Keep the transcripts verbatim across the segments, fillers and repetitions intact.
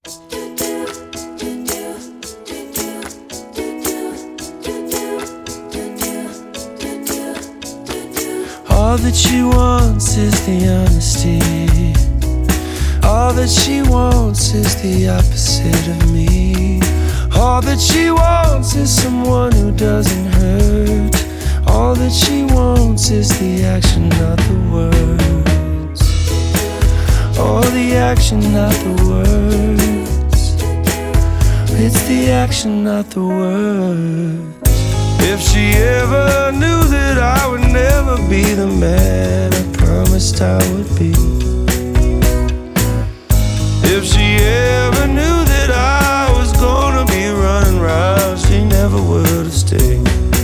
All that she wants is the honesty. All that she wants is the opposite of me. All that she wants is someone who doesn't hurt. All that she wants is the action, not the words. Oh, the action, not the words. It's the action, not the words. If she ever knew that I would never be the man I promised I would be. If she ever knew that I was gonna be running round, she never would have stayed.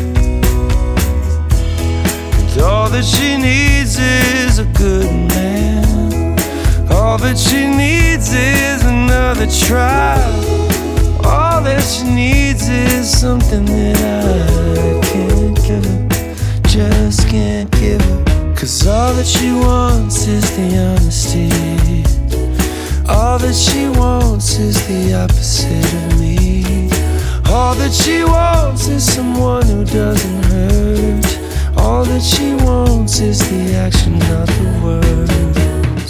And all that she needs is a good man. All that she needs is another try. All that she needs is something that I can't give her, just can't give her. Cause all that she wants is the honesty. All that she wants is the opposite of me. All that she wants is someone who doesn't hurt. All that she wants is the action, not the words.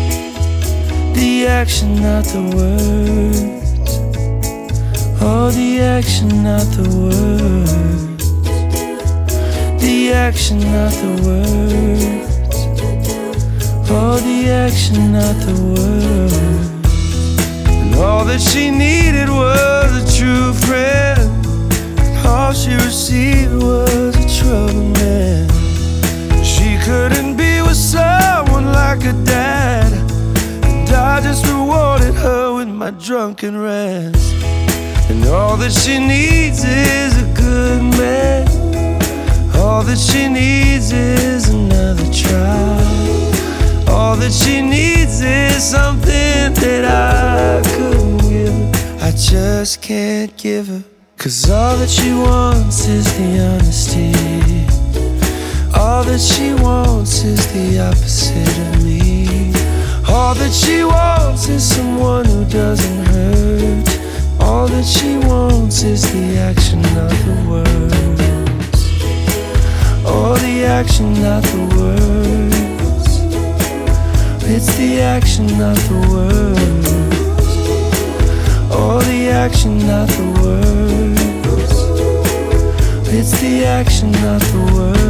The action, not the words. Oh, the action, not the words. The action, not the words. Oh, the action, not the words. And all that she needed was a true friend. And all she received was a troubled man. She couldn't be with someone like her dad, and I just rewarded her with my drunken rants. And all that she needs is a good man. All that she needs is another try. All that she needs is something that I couldn't give her, I just can't give her. Cause all that she wants is the honesty. All that she wants is the opposite of me. All that she wants is someone who doesn't hurt. All that she wants is the action, not the words. Oh, the action, not the words. It's the action, not the words. Oh, the action, not the words. It's the action, not the words.